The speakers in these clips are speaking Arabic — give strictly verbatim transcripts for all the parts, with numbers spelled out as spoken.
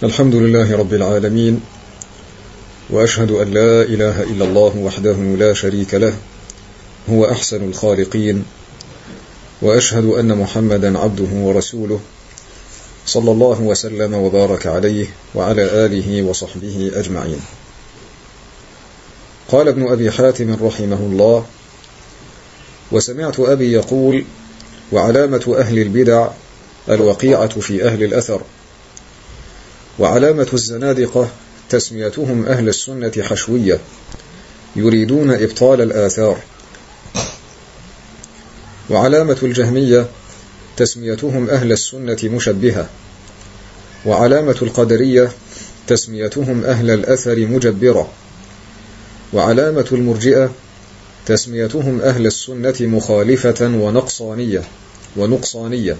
الحمد لله رب العالمين، وأشهد أن لا إله إلا الله وحده لا شريك له، هو أحسن الخالقين، وأشهد أن محمدا عبده ورسوله، صلى الله وسلم وبارك عليه وعلى آله وصحبه أجمعين. قال ابن أبي حاتم رحمه الله: وسمعت أبي يقول: وعلامة أهل البدع الوقيعة في أهل الأثر، وعلامة الزنادقة تسميتهم أهل السنة حشوية يريدون إبطال الآثار، وعلامة الجهمية تسميتهم أهل السنة مشبهة، وعلامة القدرية تسميتهم أهل الأثر مجبرة، وعلامة المرجئة تسميتهم أهل السنة مخالفة ونقصانية ونقصانية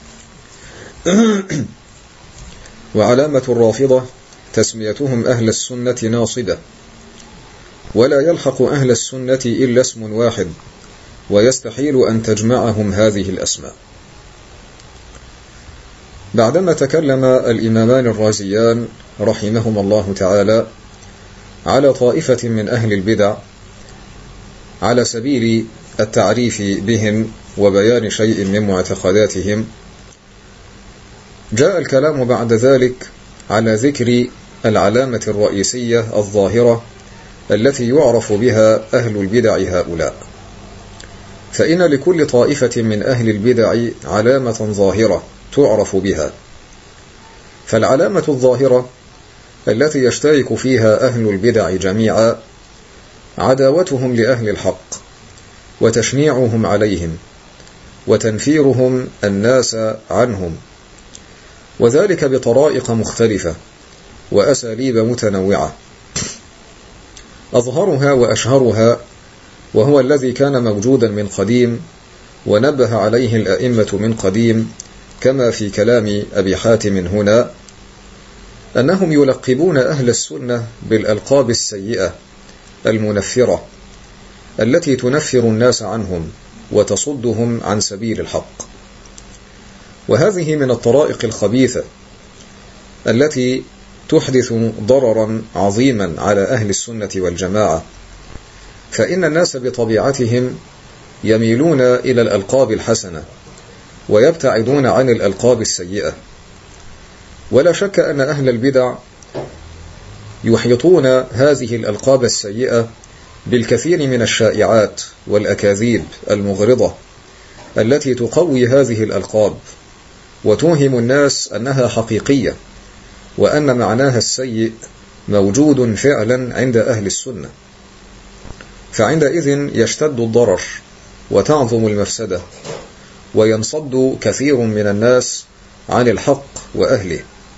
وعلامة الرافضة تسميتهم أهل السنة ناصبة. ولا يلحق أهل السنة إلا اسم واحد، ويستحيل أن تجمعهم هذه الأسماء. بعدما تكلم الإمامان الرازيان رحمهما الله تعالى على طائفة من أهل البدع على سبيل التعريف بهم وبيان شيء من معتقداتهم، جاء الكلام بعد ذلك على ذكر العلامة الرئيسية الظاهرة التي يعرف بها أهل البدع هؤلاء. فإن لكل طائفة من أهل البدع علامة ظاهرة تعرف بها، فالعلامة الظاهرة التي يشترك فيها أهل البدع جميعا عداوتهم لأهل الحق، وتشنيعهم عليهم، وتنفيرهم الناس عنهم، وذلك بطرائق مختلفة وأساليب متنوعة. أظهرها وأشهرها، وهو الذي كان موجودا من قديم ونبه عليه الأئمة من قديم كما في كلام أبي حاتم هنا، أنهم يلقبون أهل السنة بالألقاب السيئة المنفرة التي تنفر الناس عنهم وتصدهم عن سبيل الحق. وهذه من الطرائق الخبيثة التي تحدث ضررا عظيما على أهل السنة والجماعة، فإن الناس بطبيعتهم يميلون إلى الألقاب الحسنة ويبتعدون عن الألقاب السيئة. ولا شك أن أهل البدع يحيطون هذه الألقاب السيئة بالكثير من الشائعات والأكاذيب المغرضة التي تقوي هذه الألقاب وتوهم الناس أنها حقيقية، وأن معناها السيء موجود فعلا عند أهل السنة. فعندئذ يشتد الضرر وتعظم المفسدة، وينصد كثير من الناس عن الحق وأهله.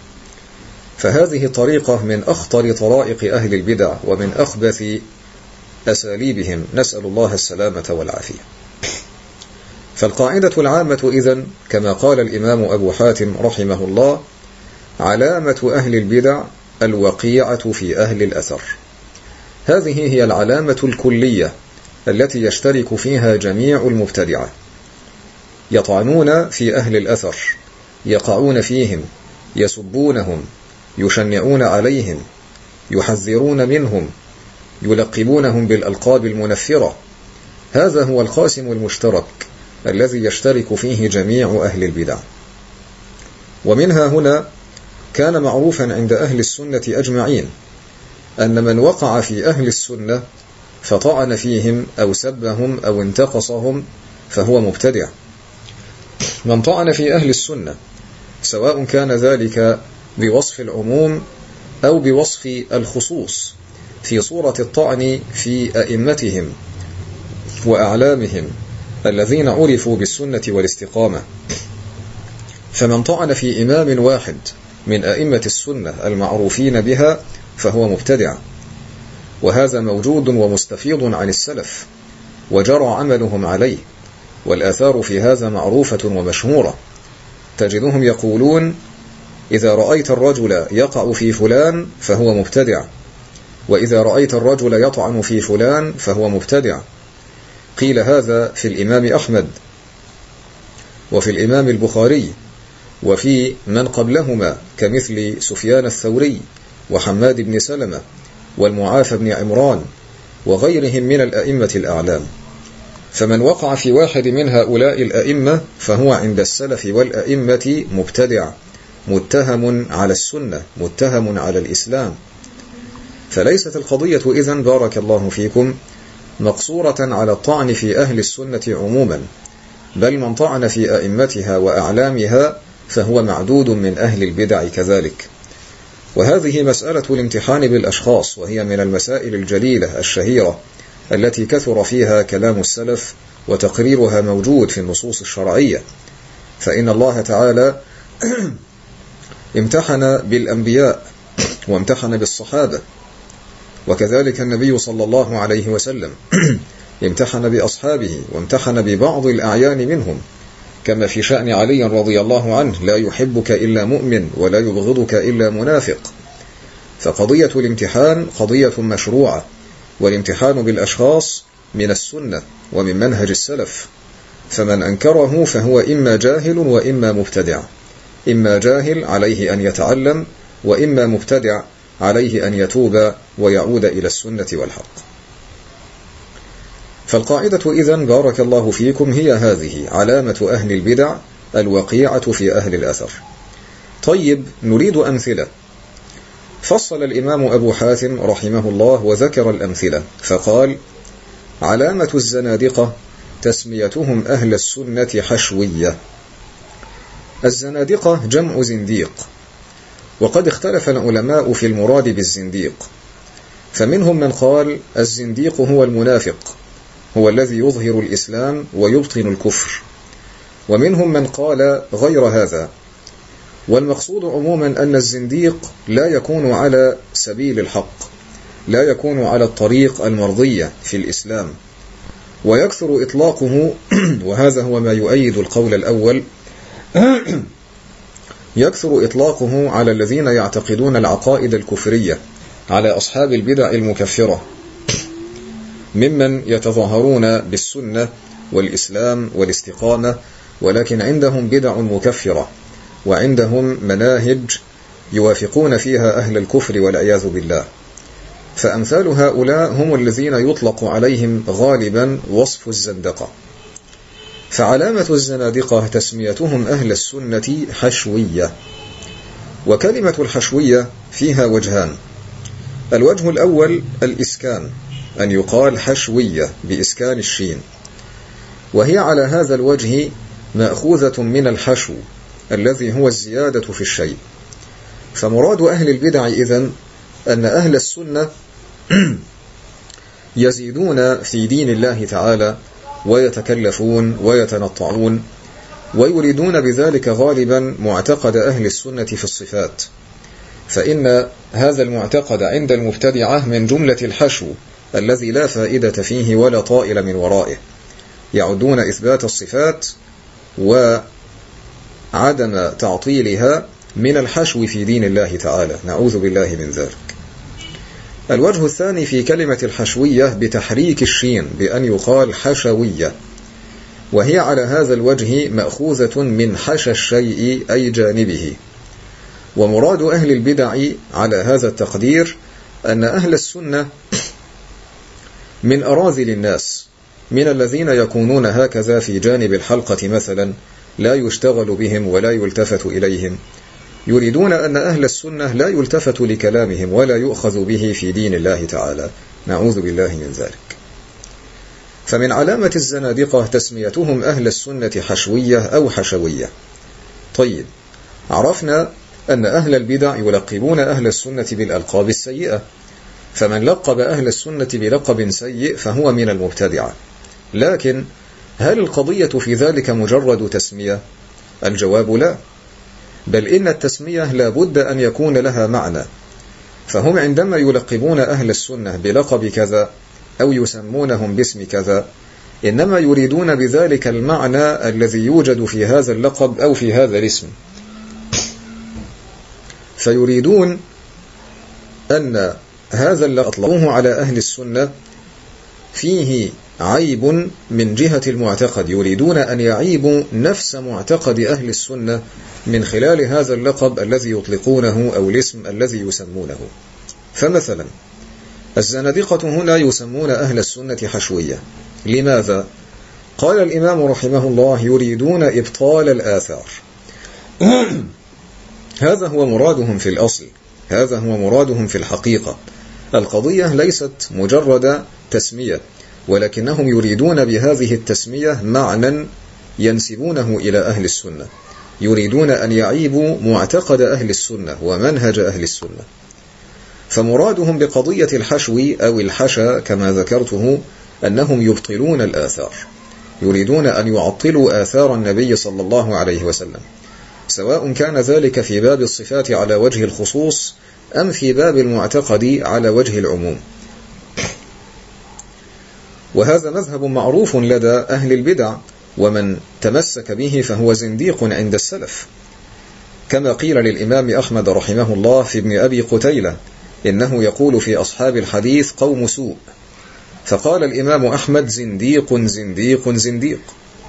فهذه طريقة من أخطر طرائق أهل البدع ومن أخبث أساليبهم، نسأل الله السلامة والعافية. فالقاعدة العامة إذن كما قال الإمام أبو حاتم رحمه الله: علامة أهل البدع الوقيعة في أهل الأثر. هذه هي العلامة الكلية التي يشترك فيها جميع المبتدعة، يطعنون في أهل الأثر، يقعون فيهم، يسبونهم، يشنعون عليهم، يحذرون منهم، يلقبونهم بالألقاب المنفرة. هذا هو القاسم المشترك الذي يشترك فيه جميع أهل البدع. ومنها هنا كان معروفا عند أهل السنة أجمعين أن من وقع في أهل السنة فطعن فيهم أو سبهم أو انتقصهم فهو مبتدع. من طعن في أهل السنة سواء كان ذلك بوصف العموم أو بوصف الخصوص في صورة الطعن في أئمتهم وأعلامهم الذين عرفوا بالسنة والاستقامة، فمن طعن في إمام واحد من أئمة السنة المعروفين بها فهو مبتدع. وهذا موجود ومستفيض عن السلف، وجرى عملهم عليه، والآثار في هذا معروفة ومشهورة. تجدهم يقولون: إذا رأيت الرجل يقع في فلان فهو مبتدع، وإذا رأيت الرجل يطعن في فلان فهو مبتدع. قيل هذا في الإمام أحمد وفي الإمام البخاري وفي من قبلهما كمثل سفيان الثوري وحماد بن سلمة والمعافى بن عمران وغيرهم من الأئمة الأعلام. فمن وقع في واحد من هؤلاء الأئمة فهو عند السلف والأئمة مبتدع متهم على السنة متهم على الإسلام. فليست القضية إذن بارك الله فيكم مقصورة على الطعن في أهل السنة عموما، بل من طعن في أئمتها وأعلامها فهو معدود من أهل البدع كذلك. وهذه مسألة الامتحان بالأشخاص، وهي من المسائل الجليلة الشهيرة التي كثر فيها كلام السلف وتقريرها موجود في النصوص الشرعية. فإن الله تعالى امتحن بالأنبياء وامتحن بالصحابة، وكذلك النبي صلى الله عليه وسلم امتحن بأصحابه وامتحن ببعض الأعيان منهم، كما في شأن علي رضي الله عنه: لا يحبك إلا مؤمن ولا يبغضك إلا منافق. فقضية الامتحان قضية مشروعة، والامتحان بالأشخاص من السنة ومن منهج السلف، فمن أنكره فهو إما جاهل وإما مبتدع، إما جاهل عليه أن يتعلم، وإما مبتدع عليه أن يتوب ويعود إلى السنة والحق. فالقاعدة إذن بارك الله فيكم هي هذه: علامة أهل البدع الوقيعة في أهل الأثر. طيب، نريد أمثلة. فصل الإمام أبو حاتم رحمه الله وذكر الأمثلة فقال: علامة الزنادقة تسميتهم أهل السنة حشوية. الزنادقة جمع زنديق، وقد اختلف العلماء في المراد بالزنديق، فمنهم من قال الزنديق هو المنافق، هو الذي يظهر الإسلام ويبطن الكفر، ومنهم من قال غير هذا. والمقصود عموما أن الزنديق لا يكون على سبيل الحق، لا يكون على الطريق المرضية في الإسلام، ويكثر إطلاقه وهذا هو ما يؤيد القول الأول يكثر إطلاقه على الذين يعتقدون العقائد الكفرية، على أصحاب البدع المكفرة، ممن يتظاهرون بالسنة والإسلام والاستقامة، ولكن عندهم بدع مكفرة، وعندهم مناهج يوافقون فيها أهل الكفر والعياذ بالله. فأمثال هؤلاء هم الذين يطلق عليهم غالبا وصف الزندقة. فعلامة الزنادقة تسميتهم أهل السنة حشوية. وكلمة الحشوية فيها وجهان: الوجه الأول الإسكان، أن يقال حشوية بإسكان الشين، وهي على هذا الوجه مأخوذة من الحشو الذي هو الزيادة في الشيء. فمراد أهل البدع إذن أن أهل السنة يزيدون في دين الله تعالى ويتكلفون ويتنطعون، ويريدون بذلك غالبا معتقد أهل السنة في الصفات، فإن هذا المعتقد عند المبتدعة من جملة الحشو الذي لا فائدة فيه ولا طائل من ورائه، يعدون إثبات الصفات وعدم تعطيلها من الحشو في دين الله تعالى، نعوذ بالله من ذلك. الوجه الثاني في كلمة الحشوية بتحريك الشين بأن يقال حشوية، وهي على هذا الوجه مأخوذة من حشى الشيء أي جانبه. ومراد أهل البدع على هذا التقدير أن أهل السنة من أراذل الناس، من الذين يكونون هكذا في جانب الحلقة مثلا، لا يشتغل بهم ولا يلتفت إليهم، يريدون أن أهل السنة لا يلتفت لكلامهم ولا يؤخذ به في دين الله تعالى، نعوذ بالله من ذلك. فمن علامة الزنادقة تسميتهم أهل السنة حشوية أو حشوية. طيب، عرفنا أن أهل البدع يلقبون أهل السنة بالألقاب السيئة، فمن لقب أهل السنة بلقب سيء فهو من المبتدعة. لكن هل القضية في ذلك مجرد تسمية؟ الجواب لا، بل إن التسمية لا بد أن يكون لها معنى. فهم عندما يلقبون أهل السنة بلقب كذا أو يسمونهم باسم كذا، إنما يريدون بذلك المعنى الذي يوجد في هذا اللقب أو في هذا الاسم، فيريدون أن هذا اللي أطلقوه على أهل السنة فيه عيب من جهة المعتقد، يريدون أن يعيبوا نفس معتقد أهل السنة من خلال هذا اللقب الذي يطلقونه أو الاسم الذي يسمونه. فمثلا الزنادقة هنا يسمون أهل السنة حشوية. لماذا؟ قال الإمام رحمه الله: يريدون إبطال الآثار. هذا هو مرادهم في الأصل، هذا هو مرادهم في الحقيقة. القضية ليست مجرد تسمية، ولكنهم يريدون بهذه التسمية معنى ينسبونه إلى أهل السنة، يريدون أن يعيبوا معتقد أهل السنة ومنهج أهل السنة. فمرادهم بقضية الحشو أو الحشا كما ذكرته أنهم يبطلون الآثار، يريدون أن يعطلوا آثار النبي صلى الله عليه وسلم، سواء كان ذلك في باب الصفات على وجه الخصوص أم في باب المعتقد على وجه العموم. وهذا مذهب معروف لدى أهل البدع، ومن تمسك به فهو زنديق عند السلف، كما قيل للإمام أحمد رحمه الله في ابن أبي قتيلة إنه يقول في أصحاب الحديث قوم سوء، فقال الإمام أحمد: زنديق زنديق زنديق.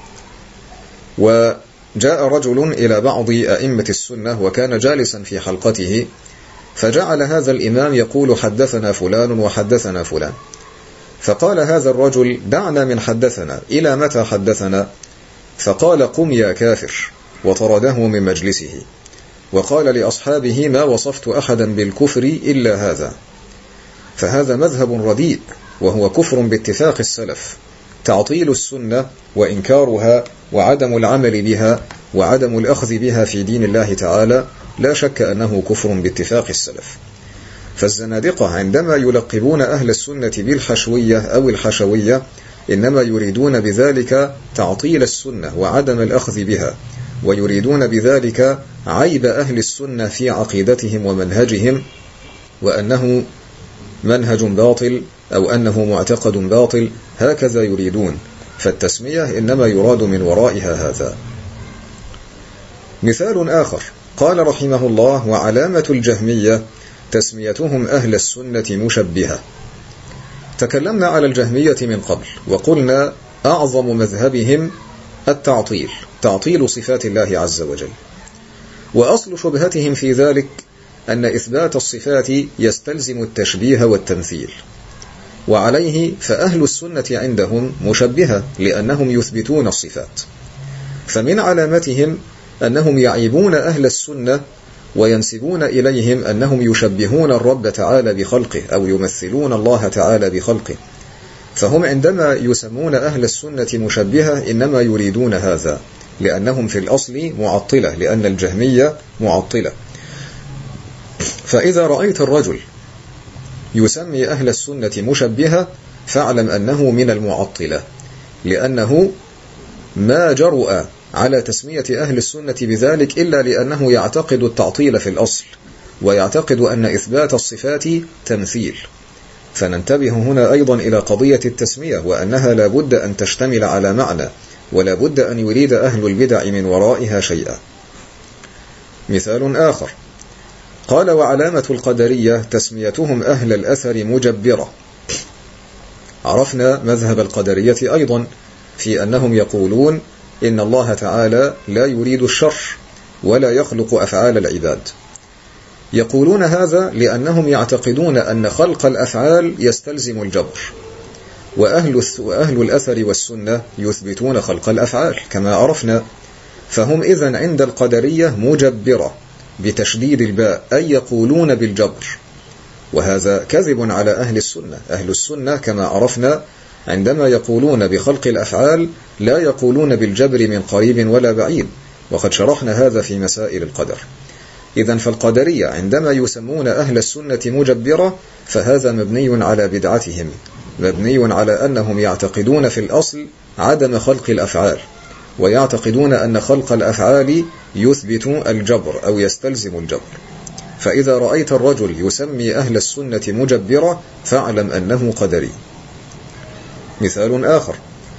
وجاء رجل إلى بعض أئمة السنة وكان جالسا في حلقته، فجعل هذا الإمام يقول: حدثنا فلان وحدثنا فلان. فقال هذا الرجل: دعنا من حدثنا، إلى متى حدثنا؟ فقال: قم يا كافر، وطرده من مجلسه، وقال لأصحابه: ما وصفت أحدا بالكفر إلا هذا. فهذا مذهب رديء، وهو كفر باتفاق السلف، تعطيل السنة وإنكارها وعدم العمل بها وعدم الأخذ بها في دين الله تعالى، لا شك أنه كفر باتفاق السلف. فالزنادقة عندما يلقبون أهل السنة بالحشوية أو الحشوية إنما يريدون بذلك تعطيل السنة وعدم الأخذ بها، ويريدون بذلك عيب أهل السنة في عقيدتهم ومنهجهم، وأنه منهج باطل أو أنه معتقد باطل، هكذا يريدون. فالتسمية إنما يراد من ورائها هذا. مثال آخر، قال رحمه الله: وعلامة الجهمية تسميتهم أهل السنة مشبهة. تكلمنا على الجهمية من قبل، وقلنا أعظم مذهبهم التعطيل، تعطيل صفات الله عز وجل. وأصل شبهتهم في ذلك أن إثبات الصفات يستلزم التشبيه والتمثيل، وعليه فأهل السنة عندهم مشبهة لأنهم يثبتون الصفات. فمن علامتهم أنهم يعيبون أهل السنة وينسبون إليهم أنهم يشبهون الرب تعالى بخلقه أو يمثلون الله تعالى بخلقه. فهم عندما يسمون أهل السنة مشبهة إنما يريدون هذا، لأنهم في الأصل معطلة، لأن الجهمية معطلة. فإذا رأيت الرجل يسمي أهل السنة مشبهة فاعلم أنه من المعطلة، لأنه ما جرؤ على تسمية أهل السنة بذلك إلا لأنه يعتقد التعطيل في الأصل، ويعتقد أن إثبات الصفات تمثيل. فننتبه هنا أيضا إلى قضية التسمية، وأنها لا بد أن تشتمل على معنى، ولا بد أن يريد أهل البدع من ورائها شيئا. مثال آخر، قال: وعلامة القدرية تسميتهم أهل الأثر مجبرة. عرفنا مذهب القدرية أيضا في أنهم يقولون إن الله تعالى لا يريد الشر ولا يخلق أفعال العباد. يقولون هذا لأنهم يعتقدون أن خلق الأفعال يستلزم الجبر، وأهل, وأهل الأثر والسنة يثبتون خلق الأفعال كما عرفنا. فهم إذن عند القدرية مجبرة بتشديد الباء، أي يقولون بالجبر، وهذا كذب على أهل السنة. أهل السنة كما عرفنا عندما يقولون بخلق الأفعال لا يقولون بالجبر من قريب ولا بعيد، وقد شرحنا هذا في مسائل القدر. إذن فالقدرية عندما يسمون أهل السنة مجبرة فهذا مبني على بدعتهم، مبني على أنهم يعتقدون في الأصل عدم خلق الأفعال، ويعتقدون أن خلق الأفعال يثبت الجبر أو يستلزم الجبر. فإذا رأيت الرجل يسمي أهل السنة مجبرة فاعلم أنه قدري. مثال آخر،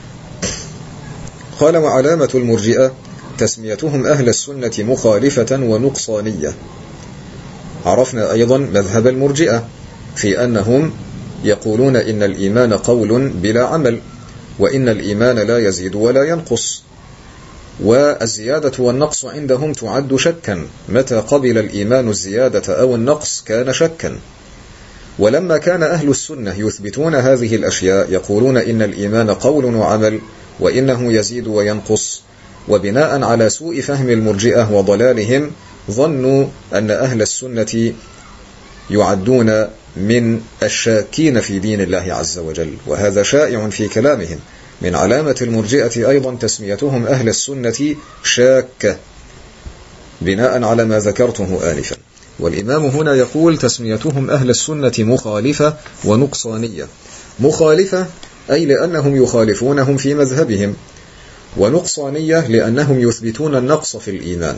قال: وعلامة المرجئة تسميتهم أهل السنة مخالفة ونقصانية. عرفنا أيضا مذهب المرجئة في أنهم يقولون إن الإيمان قول بلا عمل، وإن الإيمان لا يزيد ولا ينقص، والزيادة والنقص عندهم تعد شكا، متى قبل الإيمان الزيادة أو النقص كان شكا. ولما كان أهل السنة يثبتون هذه الأشياء يقولون إن الإيمان قول وعمل وإنه يزيد وينقص، وبناء على سوء فهم المرجئة وضلالهم ظنوا أن أهل السنة يعدون من الشاكين في دين الله عز وجل، وهذا شائع في كلامهم. من علامة المرجئة أيضا تسميتهم أهل السنة شاكة بناء على ما ذكرته آنفا. والإمام هنا يقول تسميتهم أهل السنة مخالفة ونقصانية. مخالفة أي لأنهم يخالفونهم في مذهبهم، ونقصانية لأنهم يثبتون النقص في الإيمان،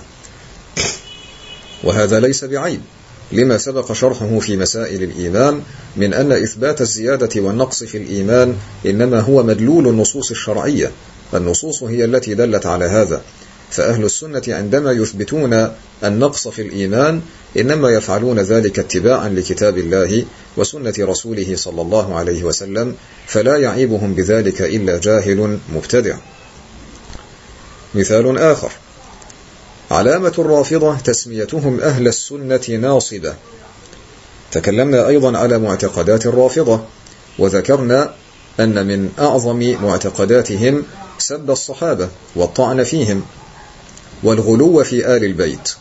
وهذا ليس بعيب لما سبق شرحه في مسائل الإيمان من أن إثبات الزيادة والنقص في الإيمان إنما هو مدلول النصوص الشرعية، النصوص هي التي دلت على هذا. فأهل السنة عندما يثبتون النقص في الإيمان إنما يفعلون ذلك اتباعا لكتاب الله وسنة رسوله صلى الله عليه وسلم، فلا يعيبهم بذلك إلا جاهل مبتدع. مثال آخر: علامة الرافضة تسميتهم أهل السنة ناصبة. تكلمنا أيضا على معتقدات الرافضة، وذكرنا أن من أعظم معتقداتهم سب الصحابة والطعن فيهم والغلو في آل البيت.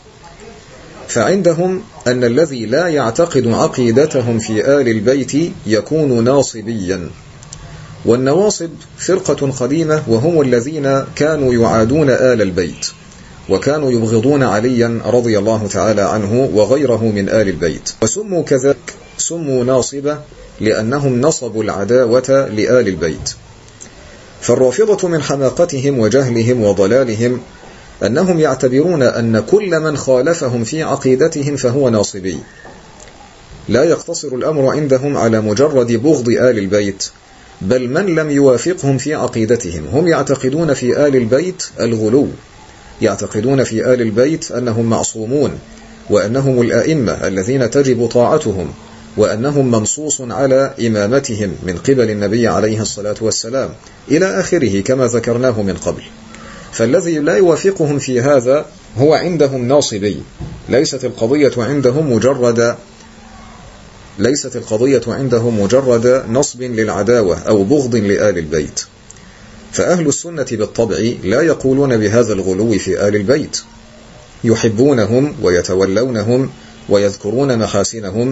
فعندهم أن الذي لا يعتقد عقيدتهم في آل البيت يكون ناصبيا. والنواصب فرقة قديمة، وهم الذين كانوا يعادون آل البيت، وكانوا يبغضون عليا رضي الله تعالى عنه وغيره من آل البيت، وسموا كذلك، سموا ناصبة لأنهم نصبوا العداوة لآل البيت. فالرافضة من حماقتهم وجهلهم وضلالهم أنهم يعتبرون أن كل من خالفهم في عقيدتهم فهو ناصبي. لا يقتصر الأمر عندهم على مجرد بغض آل البيت، بل من لم يوافقهم في عقيدتهم. هم يعتقدون في آل البيت الغلو، يعتقدون في آل البيت أنهم معصومون، وأنهم الأئمة الذين تجب طاعتهم، وأنهم منصوص على إمامتهم من قبل النبي عليه الصلاة والسلام إلى آخره كما ذكرناه من قبل. فالذي لا يوافقهم في هذا هو عندهم ناصبي. ليست القضية عندهم مجرد ليست القضية عندهم مجرد نصب للعداوة أو بغض لآل البيت. فأهل السنة بالطبع لا يقولون بهذا الغلو في آل البيت، يحبونهم ويتولونهم ويذكرون محاسنهم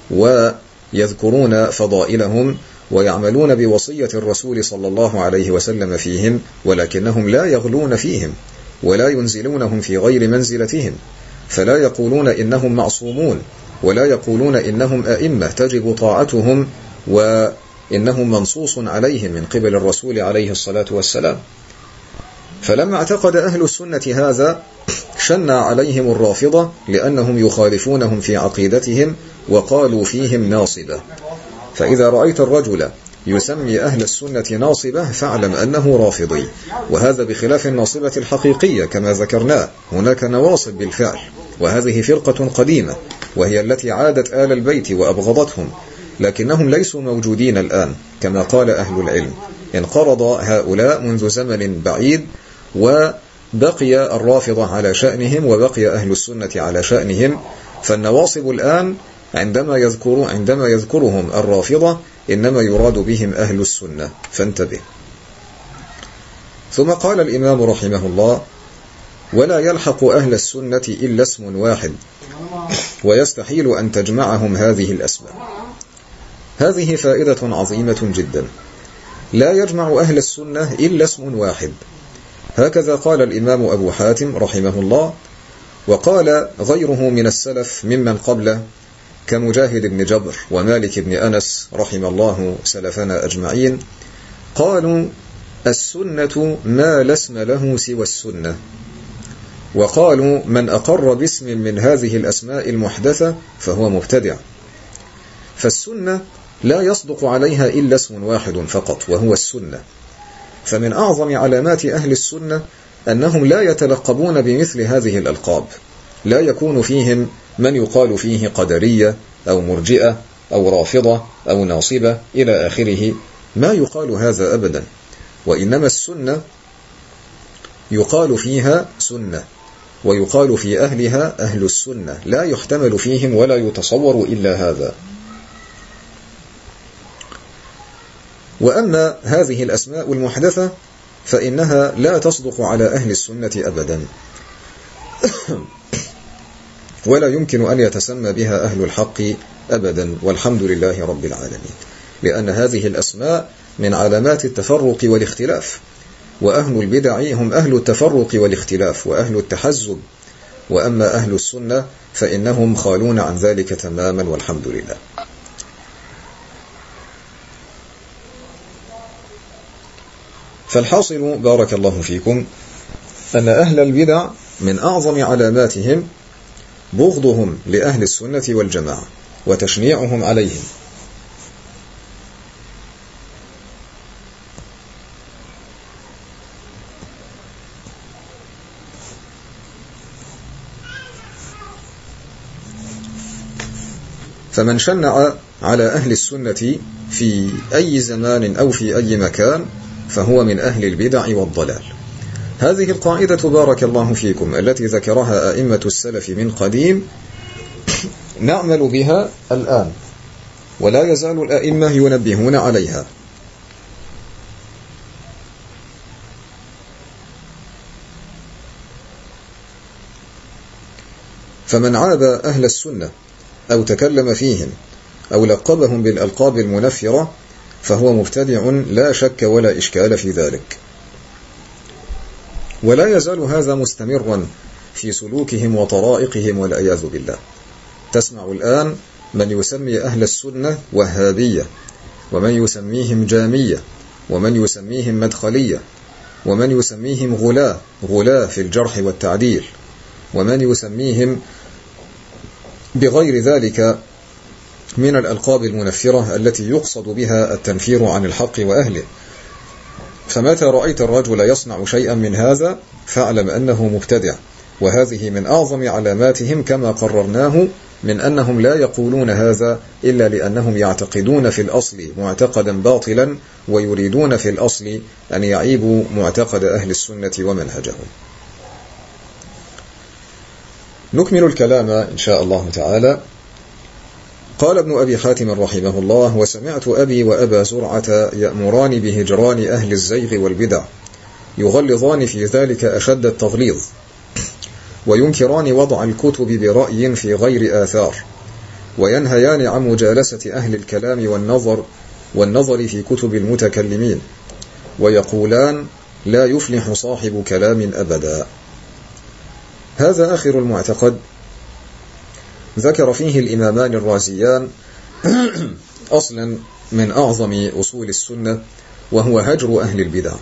ويذكرون فضائلهم ويعملون بوصية الرسول صلى الله عليه وسلم فيهم، ولكنهم لا يغلون فيهم ولا ينزلونهم في غير منزلتهم. فلا يقولون إنهم معصومون، ولا يقولون إنهم أئمة تجب طاعتهم وإنهم منصوص عليهم من قبل الرسول عليه الصلاة والسلام. فلما اعتقد أهل السنة هذا شنع عليهم الرافضة لأنهم يخالفونهم في عقيدتهم وقالوا فيهم ناصبة. فإذا رأيت الرجل يسمي أهل السنة ناصبة فاعلم أنه رافضي، وهذا بخلاف الناصبة الحقيقية كما ذكرنا. هناك نواصب بالفعل، وهذه فرقة قديمة وهي التي عادت آل البيت وأبغضتهم، لكنهم ليسوا موجودين الآن كما قال أهل العلم. انقرض هؤلاء منذ زمن بعيد، وبقي الرافضة على شأنهم وبقي أهل السنة على شأنهم. فالنواصب الآن عندما يذكروا عندما يذكرهم الرافضة إنما يراد بهم أهل السنة، فانتبه. ثم قال الإمام رحمه الله: ولا يلحق أهل السنة إلا اسم واحد، ويستحيل أن تجمعهم هذه الأسماء. هذه فائدة عظيمة جدا. لا يجمع أهل السنة إلا اسم واحد، هكذا قال الإمام أبو حاتم رحمه الله، وقال غيره من السلف ممن قبله كمجاهد بن جبر ومالك بن أنس رحم الله سلفنا أجمعين، قالوا: السنة ما لا اسم له سوى السنة. وقالوا: من أقر باسم من هذه الأسماء المحدثة فهو مبتدع. فالسنة لا يصدق عليها إلا اسم واحد فقط، وهو السنة. فمن أعظم علامات أهل السنة أنهم لا يتلقبون بمثل هذه الألقاب. لا يكون فيهم من يقال فيه قدرية أو مرجئة أو رافضة أو ناصبة إلى آخره، ما يقال هذا أبدا. وإنما السنة يقال فيها سنة، ويقال في أهلها أهل السنة، لا يحتمل فيهم ولا يتصور إلا هذا. وأما هذه الأسماء المحدثة فإنها لا تصدق على أهل السنة أبدا، ولا يمكن أن يتسمى بها أهل الحق أبدا، والحمد لله رب العالمين، لأن هذه الأسماء من علامات التفرق والاختلاف، وأهل البدع هم أهل التفرق والاختلاف وأهل التحزب، وأما أهل السنة فإنهم خالون عن ذلك تماما، والحمد لله. فالحاصل بارك الله فيكم أن أهل البدع من أعظم علاماتهم بغضهم لأهل السنة والجماعة وتشنيعهم عليهم. فمن شنع على أهل السنة في أي زمان أو في أي مكان فهو من أهل البدع والضلال. هذه القاعدة بارك الله فيكم التي ذكرها أئمة السلف من قديم نعمل بها الآن، ولا يزال الأئمة ينبهون عليها. فمن عاب أهل السنة أو تكلم فيهم أو لقبهم بالألقاب المنفرة فهو مبتدع لا شك ولا إشكال في ذلك، ولا يزال هذا مستمرا في سلوكهم وطرائقهم والعياذ بالله. تسمع الآن من يسمي أهل السنة وهابية، ومن يسميهم جامية، ومن يسميهم مدخلية، ومن يسميهم غلاة غلاة في الجرح والتعديل، ومن يسميهم بغير ذلك من الألقاب المنفرة التي يقصد بها التنفير عن الحق وأهله. فمتى رأيت الرجل يصنع شيئا من هذا فاعلم أنه مبتدع، وهذه من أعظم علاماتهم كما قررناه من أنهم لا يقولون هذا إلا لأنهم يعتقدون في الأصل معتقدا باطلا، ويريدون في الأصل أن يعيبوا معتقد أهل السنة ومنهجهم. نكمل الكلام إن شاء الله تعالى. قال ابن أبي حاتم رحمه الله: وسمعت أبي وأبا زرعة يأمران بهجران أهل الزيغ والبدع، يغلظان في ذلك أشد التغليظ، وينكران وضع الكتب برأي في غير آثار، وينهيان عن مجالسة أهل الكلام والنظر والنظر في كتب المتكلمين، ويقولان لا يفلح صاحب كلام أبدا. هذا آخر المعتقد ذكر فيه الإمامان الرازيان أصلا من أعظم أصول السنة، وهو هجر أهل البدع.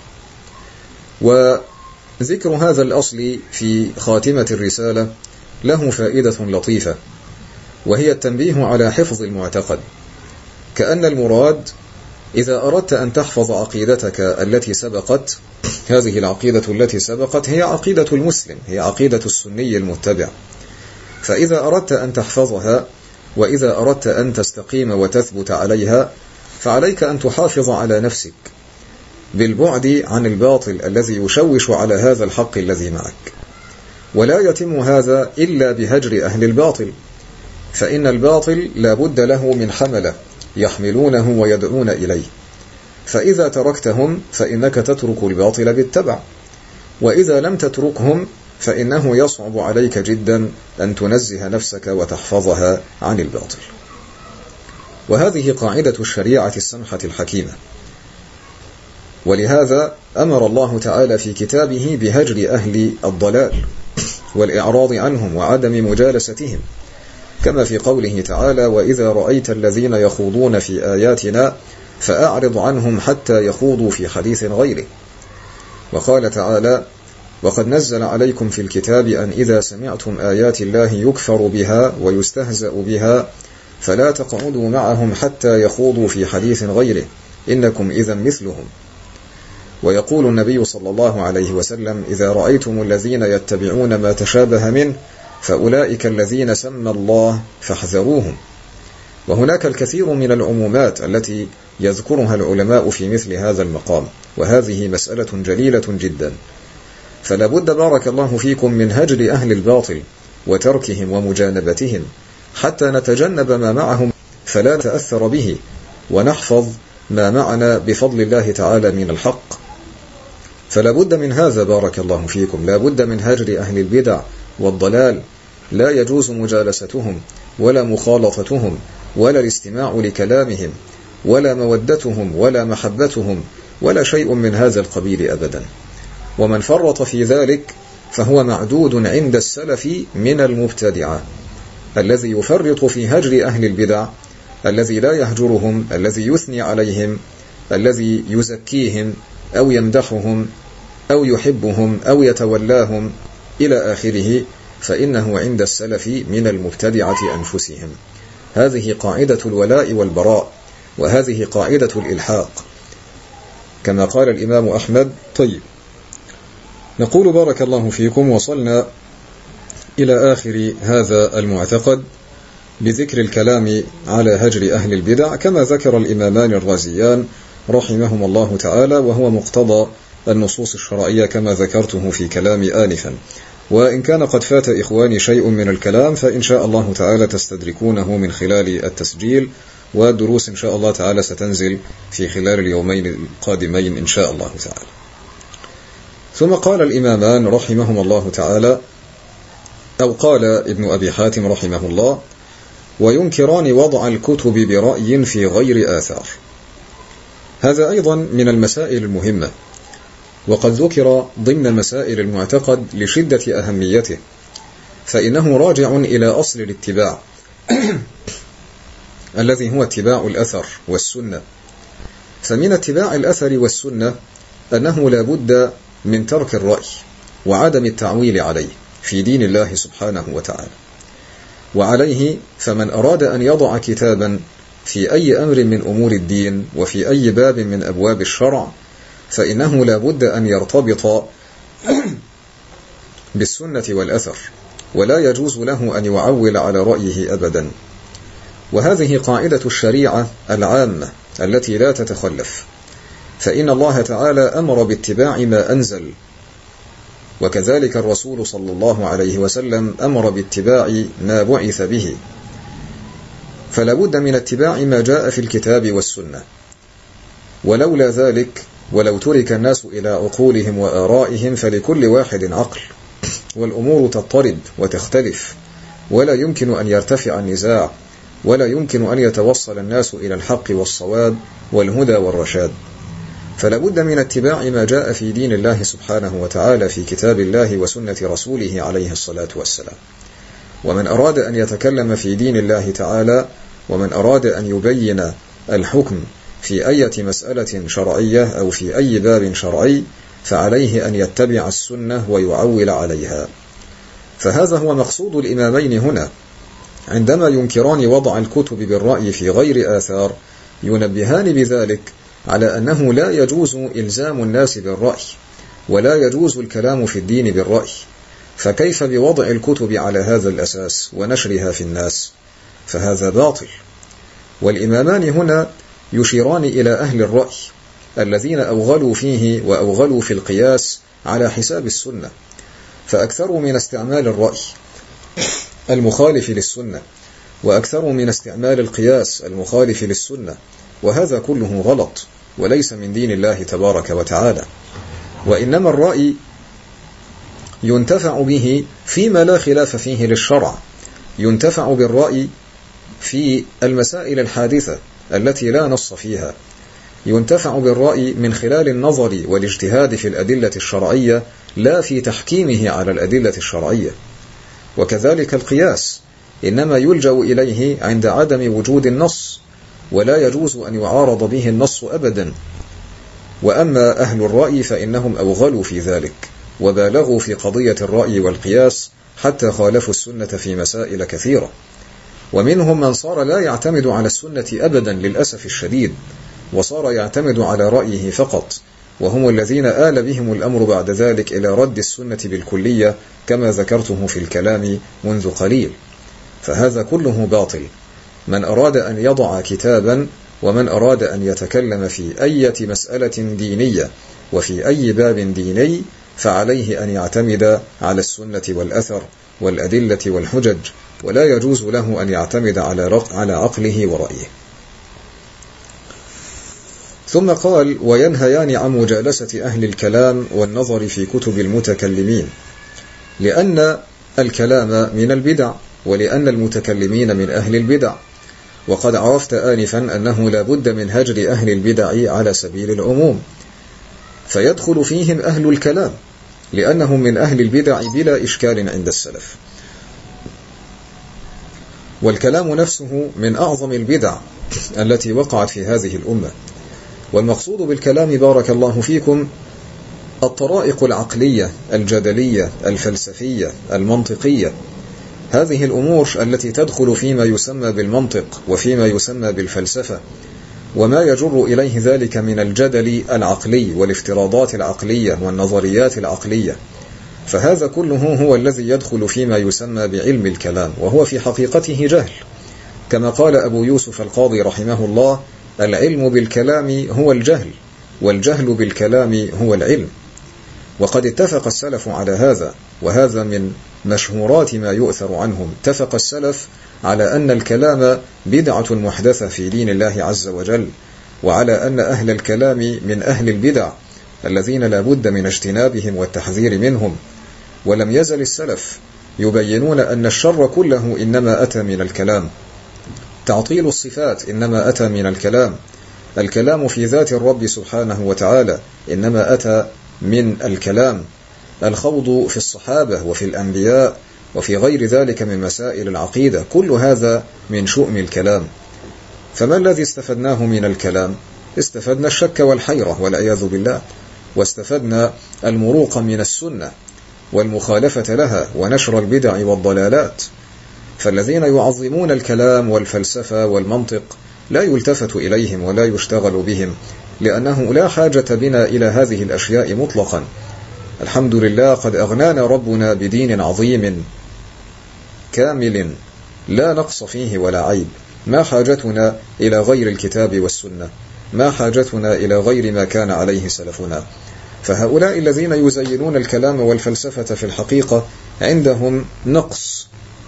وذكر هذا الأصل في خاتمة الرسالة له فائدة لطيفة، وهي التنبيه على حفظ المعتقد، كأن المراد إذا أردت أن تحفظ عقيدتك التي سبقت، هذه العقيدة التي سبقت هي عقيدة المسلم، هي عقيدة السني المتبع، فإذا أردت أن تحفظها وإذا أردت أن تستقيم وتثبت عليها فعليك أن تحافظ على نفسك بالبعد عن الباطل الذي يشوش على هذا الحق الذي معك. ولا يتم هذا إلا بهجر أهل الباطل، فإن الباطل لا بد له من حملة يحملونه ويدعون إليه، فإذا تركتهم فإنك تترك الباطل بالتبع، وإذا لم تتركهم فإنه يصعب عليك جدا أن تنزه نفسك وتحفظها عن الباطل. وهذه قاعدة الشريعة السمحة الحكيمة، ولهذا أمر الله تعالى في كتابه بهجر أهل الضلال والإعراض عنهم وعدم مجالستهم، كما في قوله تعالى: وإذا رأيت الذين يخوضون في آياتنا فأعرض عنهم حتى يخوضوا في حديث غيره. وقال تعالى: وقد نزل عليكم في الكتاب أن إذا سمعتم آيات الله يكفر بها ويستهزأ بها فلا تقعدوا معهم حتى يخوضوا في حديث غيره إنكم إذا مثلهم. ويقول النبي صلى الله عليه وسلم: إذا رأيتم الذين يتبعون ما تشابه منه فأولئك الذين سمى الله فاحذروهم. وهناك الكثير من العمومات التي يذكرها العلماء في مثل هذا المقام، وهذه مسألة جليلة جدا. فلا بد بارك الله فيكم من هجر أهل الباطل وتركهم ومجانبتهم حتى نتجنب ما معهم فلا نتأثر به، ونحفظ ما معنا بفضل الله تعالى من الحق. فلا بد من هذا بارك الله فيكم، لا بد من هجر أهل البدع والضلال، لا يجوز مجالستهم ولا مخالطتهم ولا الاستماع لكلامهم ولا مودتهم ولا محبتهم ولا شيء من هذا القبيل أبدا. ومن فرط في ذلك فهو معدود عند السلف من المبتدعة. الذي يفرط في هجر أهل البدع، الذي لا يهجرهم، الذي يثني عليهم، الذي يزكيهم أو يمدحهم أو يحبهم أو يتولاهم إلى آخره، فإنه عند السلف من المبتدعة أنفسهم. هذه قاعدة الولاء والبراء، وهذه قاعدة الإلحاق كما قال الإمام أحمد. طيب، نقول بارك الله فيكم وصلنا إلى آخر هذا المعتقد بذكر الكلام على هجر أهل البدع كما ذكر الإمامان الرازيان رحمهم الله تعالى، وهو مقتضى النصوص الشرعية كما ذكرته في كلامي آنفا. وإن كان قد فات إخواني شيء من الكلام فإن شاء الله تعالى تستدركونه من خلال التسجيل، والدروس إن شاء الله تعالى ستنزل في خلال اليومين القادمين إن شاء الله تعالى. ثم قال الإمامان رحمهم الله تعالى، أو قال ابن أبي حاتم رحمه الله: وينكران وضع الكتب برأي في غير آثار. هذا أيضا من المسائل المهمة، وقد ذكر ضمن مسائل المعتقد لشدة أهميته، فإنه راجع إلى أصل الاتباع الذي هو اتباع الأثر والسنة. فمن اتباع الأثر والسنة أنه لا بد من ترك الرأي وعدم التعويل عليه في دين الله سبحانه وتعالى. وعليه فمن أراد أن يضع كتابا في أي أمر من أمور الدين وفي أي باب من أبواب الشرع فإنه لا بد أن يرتبط بالسنة والأثر، ولا يجوز له أن يعول على رأيه أبدا. وهذه قاعدة الشريعة العامة التي لا تتخلف، فإن الله تعالى أمر باتباع ما أنزل، وكذلك الرسول صلى الله عليه وسلم أمر باتباع ما بعث به، فلا بد من اتباع ما جاء في الكتاب والسنة. ولولا ذلك ولو ترك الناس إلى عقولهم وآرائهم فلكل واحد عقل، والأمور تضطرب وتختلف، ولا يمكن أن يرتفع النزاع، ولا يمكن أن يتوصل الناس إلى الحق والصواب والهدى والرشاد. فلا بد من اتباع ما جاء في دين الله سبحانه وتعالى في كتاب الله وسنة رسوله عليه الصلاة والسلام. ومن أراد أن يتكلم في دين الله تعالى، ومن أراد أن يبين الحكم في أي مسألة شرعية أو في أي باب شرعي، فعليه أن يتبع السنة ويعول عليها. فهذا هو مقصود الإمامين هنا عندما ينكران وضع الكتب بالرأي في غير آثار، ينبهان بذلك على أنه لا يجوز إلزام الناس بالرأي، ولا يجوز الكلام في الدين بالرأي. فكيف بوضع الكتب على هذا الأساس ونشرها في الناس؟ فهذا باطل. والإمامان هنا يشيران إلى أهل الرأي الذين أوغلوا فيه وأوغلوا في القياس على حساب السنة، فأكثروا من استعمال الرأي المخالف للسنة، وأكثروا من استعمال القياس المخالف للسنة، وهذا كله غلط وليس من دين الله تبارك وتعالى. وإنما الرأي ينتفع به فيما لا خلاف فيه للشرع، ينتفع بالرأي في المسائل الحادثة التي لا نص فيها، ينتفع بالرأي من خلال النظر والاجتهاد في الأدلة الشرعية لا في تحكيمه على الأدلة الشرعية. وكذلك القياس إنما يلجأ إليه عند عدم وجود النص، ولا يجوز أن يعارض به النص أبدا. وأما أهل الرأي فإنهم أوغلوا في ذلك وبالغوا في قضية الرأي والقياس حتى خالفوا السنة في مسائل كثيرة. ومنهم من صار لا يعتمد على السنة أبدا للأسف الشديد، وصار يعتمد على رأيه فقط، وهم الذين آل بهم الأمر بعد ذلك إلى رد السنة بالكلية كما ذكرته في الكلام منذ قليل. فهذا كله باطل، من أراد أن يضع كتابا ومن أراد أن يتكلم في أي مسألة دينية وفي أي باب ديني فعليه أن يعتمد على السنة والأثر والأدلة والحجج، ولا يجوز له أن يعتمد على عقله ورأيه. ثم قال: وينهيان عن مجالسة أهل الكلام والنظر في كتب المتكلمين، لأن الكلام من البدع، ولأن المتكلمين من أهل البدع. وقد عرفت آنفا أنه لا بد من هجر أهل البدع على سبيل العموم، فيدخل فيهم أهل الكلام لأنهم من أهل البدع بلا إشكال عند السلف. والكلام نفسه من أعظم البدع التي وقعت في هذه الأمة. والمقصود بالكلام بارك الله فيكم الطرائق العقلية الجدلية الفلسفية المنطقية، هذه الأمور التي تدخل فيما يسمى بالمنطق وفيما يسمى بالفلسفة، وما يجر إليه ذلك من الجدل العقلي والافتراضات العقلية والنظريات العقلية، فهذا كله هو الذي يدخل فيما يسمى بعلم الكلام، وهو في حقيقته جهل. كما قال أبو يوسف القاضي رحمه الله: العلم بالكلام هو الجهل، والجهل بالكلام هو العلم. وقد اتفق السلف على هذا، وهذا من مشهورات ما يؤثر عنهم. اتفق السلف على أن الكلام بدعة محدثة في دين الله عز وجل، وعلى أن أهل الكلام من أهل البدع الذين لا بد من اجتنابهم والتحذير منهم. ولم يزل السلف يبينون أن الشر كله إنما أتى من الكلام. تعطيل الصفات إنما أتى من الكلام. الكلام في ذات الرب سبحانه وتعالى إنما أتى من الكلام. الخوض في الصحابة وفي الأنبياء وفي غير ذلك من مسائل العقيدة، كل هذا من شؤم الكلام. فما الذي استفدناه من الكلام؟ استفدنا الشك والحيرة والعياذ بالله، واستفدنا المروق من السنة والمخالفة لها ونشر البدع والضلالات. فالذين يعظمون الكلام والفلسفة والمنطق لا يلتفت إليهم ولا يشتغل بهم، لأنه لا حاجة بنا إلى هذه الأشياء مطلقا. الحمد لله، قد أغنانا ربنا بدين عظيم كامل لا نقص فيه ولا عيب. ما حاجتنا إلى غير الكتاب والسنة؟ ما حاجتنا إلى غير ما كان عليه سلفنا؟ فهؤلاء الذين يزينون الكلام والفلسفة في الحقيقة عندهم نقص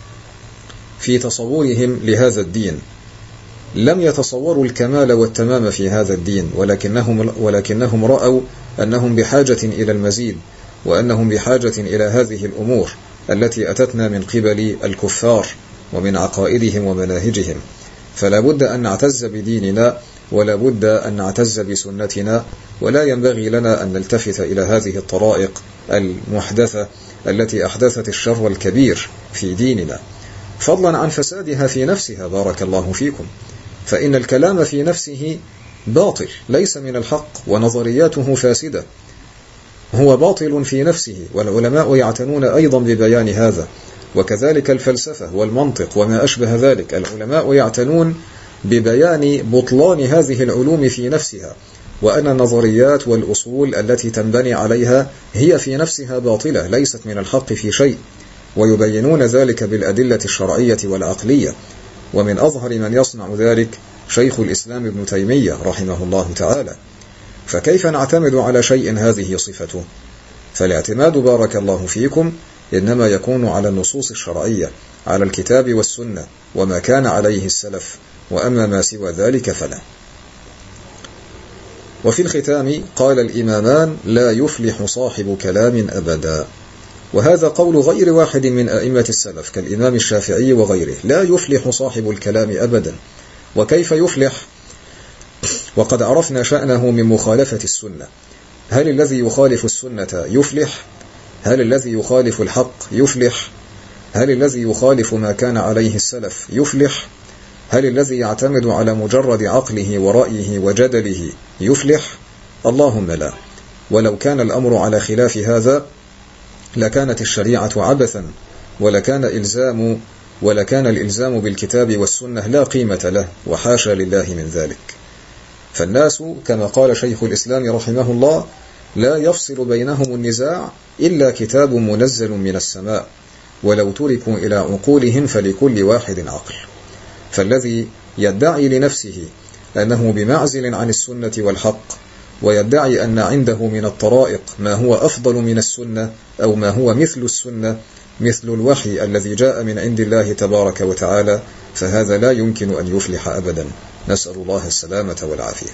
في تصورهم لهذا الدين. لم يتصوروا الكمال والتمام في هذا الدين، ولكنهم, ولكنهم رأوا أنهم بحاجة إلى المزيد، وأنهم بحاجة إلى هذه الأمور التي أتتنا من قبل الكفار ومن عقائدهم ومناهجهم. فلا بد أن نعتز بديننا، ولا بد أن نعتز بسنتنا، ولا ينبغي لنا أن نلتفت إلى هذه الطرائق المحدثة التي أحدثت الشر الكبير في ديننا، فضلا عن فسادها في نفسها بارك الله فيكم. فإن الكلام في نفسه باطل، ليس من الحق، ونظرياته فاسدة، هو باطل في نفسه، والعلماء يعتنون أيضا ببيان هذا. وكذلك الفلسفة والمنطق وما أشبه ذلك، العلماء يعتنون ببيان بطلان هذه العلوم في نفسها، وأن النظريات والأصول التي تنبني عليها هي في نفسها باطلة، ليست من الحق في شيء، ويبينون ذلك بالأدلة الشرعية والعقلية. ومن أظهر من يصنع ذلك شيخ الإسلام ابن تيمية رحمه الله تعالى. فكيف نعتمد على شيء هذه صفته؟ فالاعتماد بارك الله فيكم إنما يكون على النصوص الشرعية، على الكتاب والسنة وما كان عليه السلف، وأما ما سوى ذلك فلا. وفي الختام قال الإمامان: لا يفلح صاحب كلام أبدا. وهذا قول غير واحد من أئمة السلف كالإمام الشافعي وغيره، لا يفلح صاحب الكلام أبدا. وكيف يفلح وقد عرفنا شأنه من مخالفة السنة؟ هل الذي يخالف السنة يفلح؟ هل الذي يخالف الحق يفلح؟ هل الذي يخالف ما كان عليه السلف يفلح؟ هل الذي يعتمد على مجرد عقله ورأيه وجدله يفلح؟ اللهم لا. ولو كان الأمر على خلاف هذا لكانت الشريعة عبثا، ولكان إلزام ولكان الإلزام بالكتاب والسنة لا قيمة له، وحاشا لله من ذلك. فالناس كما قال شيخ الإسلام رحمه الله: لا يفصل بينهم النزاع إلا كتاب منزل من السماء، ولو تركوا إلى عقولهم فلكل واحد عقل. فالذي يدعي لنفسه أنه بمعزل عن السنة والحق، ويدعي أن عنده من الطرائق ما هو أفضل من السنة أو ما هو مثل السنة، مثل الوحي الذي جاء من عند الله تبارك وتعالى، فهذا لا يمكن أن يفلح أبدا، نسأل الله السلامة والعافية.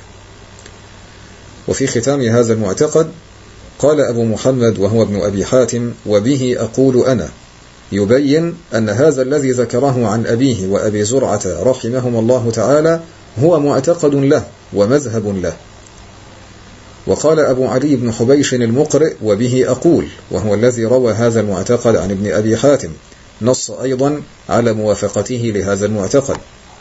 وفي ختام هذا المعتقد قال أبو محمد وهو ابن أبي حاتم: وبه أقول أنا، يبين أن هذا الذي ذكره عن أبيه وأبي زرعة رحمهم الله تعالى هو معتقد له ومذهب له. وقال أبو علي بن حبيش المقرئ: وبه أقول، وهو الذي روى هذا المعتقد عن ابن أبي حاتم، نص أيضا على موافقته لهذا المعتقد.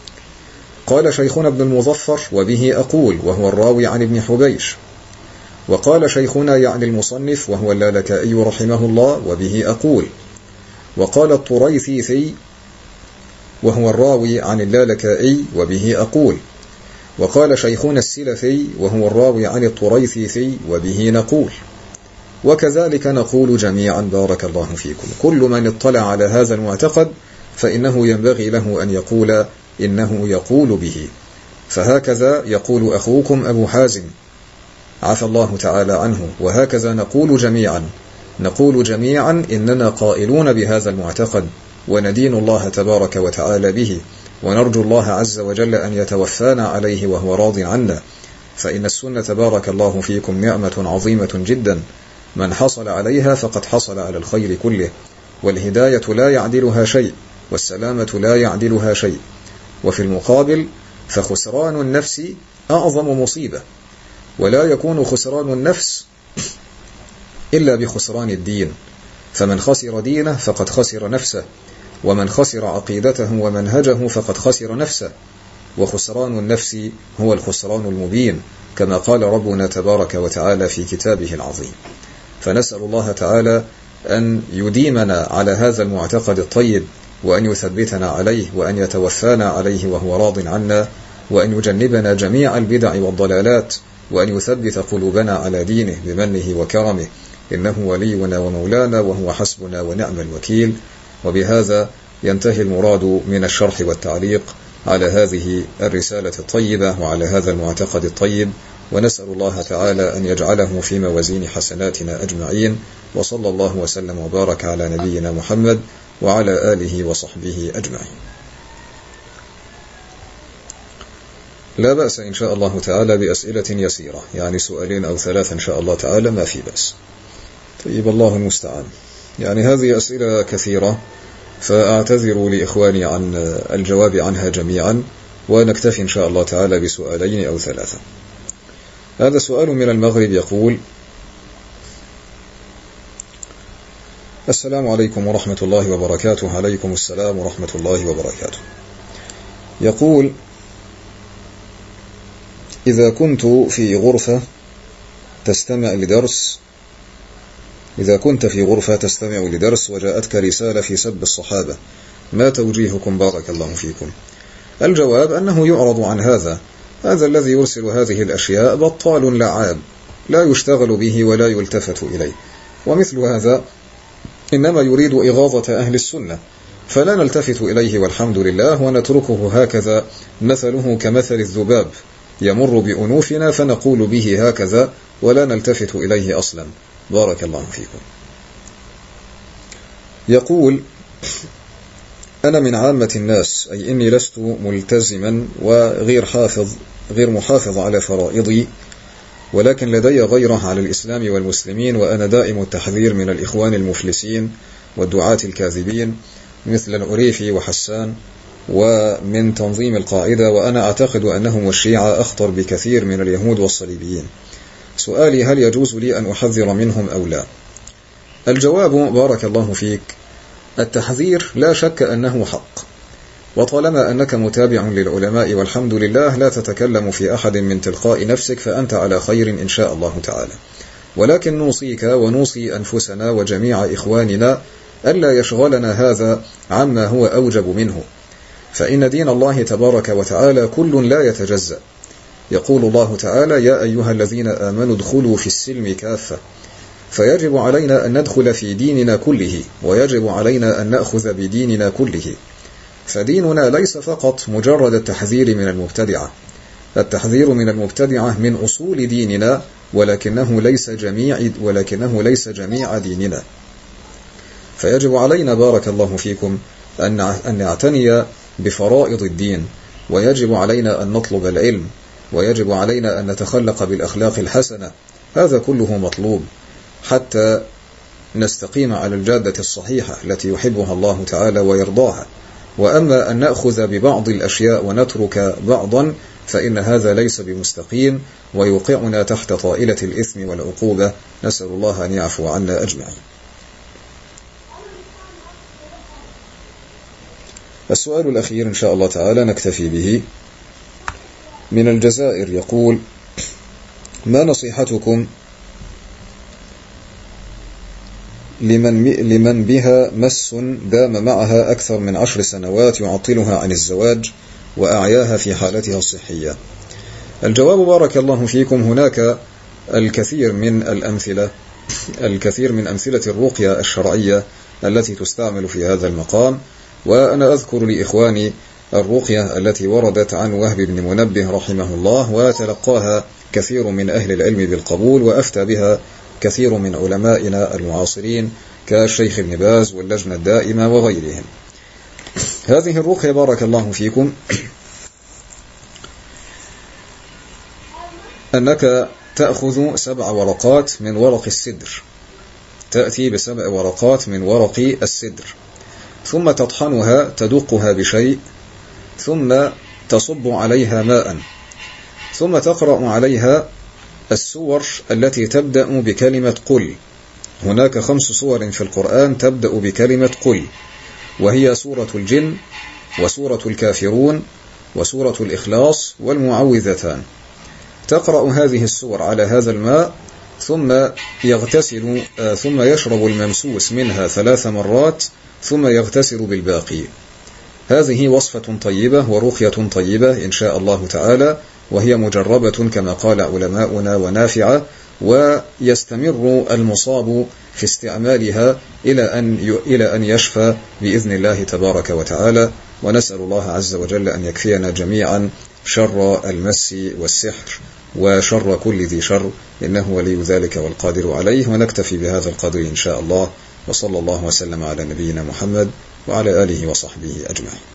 قال شيخنا ابن المظفر: وبه أقول، وهو الراوي عن ابن حبيش. وقال شيخنا يعني المصنف وهو اللالكائي رحمه الله: وبه أقول. وقال الطريثيثي وهو الراوي عن اللالكائي: وبه أقول. وقال شيخنا السلفي وهو الراوي عن الطريثيثي: وبه نقول. وكذلك نقول جميعا، بارك الله فيكم. كل من اطلع على هذا المعتقد فإنه ينبغي له أن يقول إنه يقول به. فهكذا يقول أخوكم أبو حازم عفى الله تعالى عنه، وهكذا نقول جميعا، نقول جميعا إننا قائلون بهذا المعتقد، وندين الله تبارك وتعالى به، ونرجو الله عز وجل أن يتوفانا عليه وهو راض عنا. فإن السنة بارك الله فيكم نعمة عظيمة جدا، من حصل عليها فقد حصل على الخير كله، والهداية لا يعدلها شيء، والسلامة لا يعدلها شيء. وفي المقابل فخسران النفس أعظم مصيبة، ولا يكون خسران النفس إلا بخسران الدين، فمن خسر دينه فقد خسر نفسه، ومن خسر عقيدته ومنهجه فقد خسر نفسه. وخسران النفس هو الخسران المبين، كما قال ربنا تبارك وتعالى في كتابه العظيم. فنسأل الله تعالى أن يديمنا على هذا المعتقد الطيب، وأن يثبتنا عليه، وأن يتوفانا عليه وهو راض عنا، وأن يجنبنا جميع البدع والضلالات، وأن يثبت قلوبنا على دينه بمنه وكرمه، إنه ولينا ومولانا وهو حسبنا ونعم الوكيل. وبهذا ينتهي المراد من الشرح والتعليق على هذه الرسالة الطيبة وعلى هذا المعتقد الطيب، ونسأل الله تعالى أن يجعله في موازين حسناتنا أجمعين. وصلى الله وسلم وبارك على نبينا محمد وعلى آله وصحبه أجمعين. لا بأس إن شاء الله تعالى بأسئلة يسيرة، يعني سؤالين أو ثلاثة إن شاء الله تعالى، ما في بأس. طيب، الله المستعان. يعني هذه أسئلة كثيرة، فأعتذر لإخواني عن الجواب عنها جميعا، ونكتفي إن شاء الله تعالى بسؤالين أو ثلاثة. هذا سؤال من المغرب يقول: السلام عليكم ورحمة الله وبركاته. عليكم السلام ورحمة الله وبركاته. يقول: إذا كنت في غرفة تستمع لدرس إذا كنت في غرفة تستمع لدرس وجاءتك رسالة في سب الصحابة، ما توجيهكم بارك الله فيكم؟ الجواب أنه يعرض عن هذا هذا الذي يرسل هذه الأشياء بطال لعاب، لا يشتغل به ولا يلتفت إليه، ومثل هذا إنما يريد إغاظة أهل السنة، فلا نلتفت إليه والحمد لله، ونتركه هكذا، مثله كمثل الذباب يمر بأنوفنا فنقول به هكذا ولا نلتفت إليه أصلا، بارك الله فيكم. يقول: أنا من عامة الناس، أي إني لست ملتزما وغير حافظ غير محافظ على فرائضي، ولكن لدي غيرة على الإسلام والمسلمين، وأنا دائم التحذير من الإخوان المفلسين والدعاة الكاذبين مثل العريفي وحسان، ومن تنظيم القاعدة، وأنا أعتقد أنهم والشيعة أخطر بكثير من اليهود والصليبيين. سؤالي: هل يجوز لي أن أحذر منهم أو لا؟ الجواب بارك الله فيك: التحذير لا شك أنه حق، وطالما أنك متابع للعلماء والحمد لله لا تتكلم في أحد من تلقاء نفسك، فأنت على خير إن شاء الله تعالى. ولكن نوصيك ونوصي أنفسنا وجميع إخواننا ألا يشغلنا هذا عما هو أوجب منه، فإن دين الله تبارك وتعالى كل لا يتجزأ. يقول الله تعالى: يا أيها الذين آمنوا ادخلوا في السلم كافة، فيجب علينا أن ندخل في ديننا كله، ويجب علينا أن نأخذ بديننا كله. فديننا ليس فقط مجرد التحذير من المبتدعة، التحذير من المبتدعة من أصول ديننا، ولكنه ليس جميع ولكنه ليس جميع ديننا. فيجب علينا بارك الله فيكم أن نعتني بفرائض الدين، ويجب علينا أن نطلب العلم، ويجب علينا أن نتخلق بالأخلاق الحسنة. هذا كله مطلوب حتى نستقيم على الجادة الصحيحة التي يحبها الله تعالى ويرضاها. وأما أن نأخذ ببعض الأشياء ونترك بعضا فإن هذا ليس بمستقيم، ويوقعنا تحت طائلة الإثم والعقوبة. نسأل الله أن يعفو عنا أجمعين. السؤال الأخير إن شاء الله تعالى نكتفي به، من الجزائر، يقول: ما نصيحتكم لمن, لمن بها مس دام معها أكثر من عشر سنوات يعطلها عن الزواج وأعياها في حالتها الصحية؟ الجواب بارك الله فيكم، هناك الكثير من الأمثلة الكثير من أمثلة الرقية الشرعية التي تستعمل في هذا المقام. وأنا أذكر لإخواني الرقية التي وردت عن وهب بن منبه رحمه الله، وتلقاها كثير من أهل العلم بالقبول، وأفتى بها كثير من علمائنا المعاصرين كالشيخ ابن باز واللجنة الدائمة وغيرهم. هذه الرقية بارك الله فيكم أنك تأخذ سبع ورقات من ورق السدر، تأتي بسبع ورقات من ورق السدر، ثم تطحنها، تدقها بشيء، ثم تصب عليها ماء، ثم تقرأ عليها السور التي تبدأ بكلمة قل. هناك خمس سور في القرآن تبدأ بكلمة قل، وهي سورة الجن، وسورة الكافرون، وسورة الإخلاص، والمعوذتان. تقرأ هذه السور على هذا الماء، ثم يغتسل ثم يشرب الممسوس منها ثلاث مرات، ثم يغتسل بالباقي. هذه وصفة طيبة ورقية طيبة إن شاء الله تعالى، وهي مجربة كما قال علماؤنا ونافعة، ويستمر المصاب في استعمالها إلى أن إلى أن يشفى بإذن الله تبارك وتعالى. ونسأل الله عز وجل أن يكفينا جميعا شر المس والسحر وشر كل ذي شر، إنه ولي ذلك والقادر عليه. ونكتفي بهذا القدر إن شاء الله، وصلى الله وسلم على نبينا محمد وعلى آله وصحبه أجمعين.